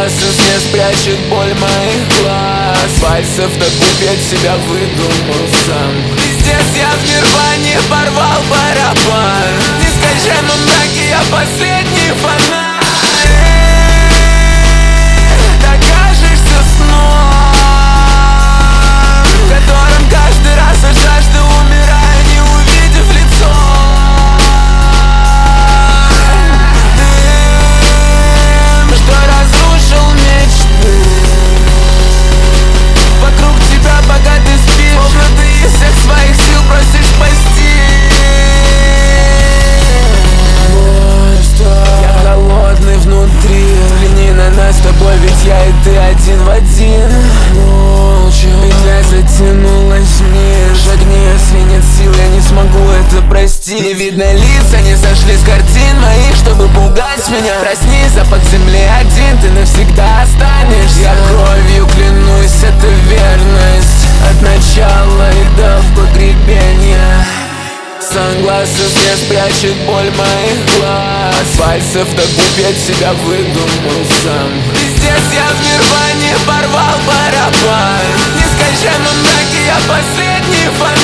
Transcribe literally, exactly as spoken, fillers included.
Сангласы не спрячет боль моих глаз. Пальцев так убить себя выдумал сам. Пиздец, я в нирване порвал барабан. В нескончаемом мраке я последний фонарь. Так кажешься сном, в котором каждый раз от жажды умираю, не увидев лицо. Дым, что разрушил мечты. Вокруг тебя, пока ты спишь, словно ты из всех своих сил просишь спасти. Я холодный внутри, взгляни на нас с тобой, ведь я и ты один в один. Молча петля затянулась вниз, огни свинет сил, я не смогу это простить. Не видно лица, не сошли с картин моих, чтобы пугать меня. Проснись, запах земли один, ты навсегда останешься. Я кровью клянусь, это верность от начала и до погребения. Сангласы не спрячет боль моих глаз. Пальцев так убить себя выдумал сам. Пиздец, я в нирване порвал барабан. В нескончаемом мраке я последний фонарь.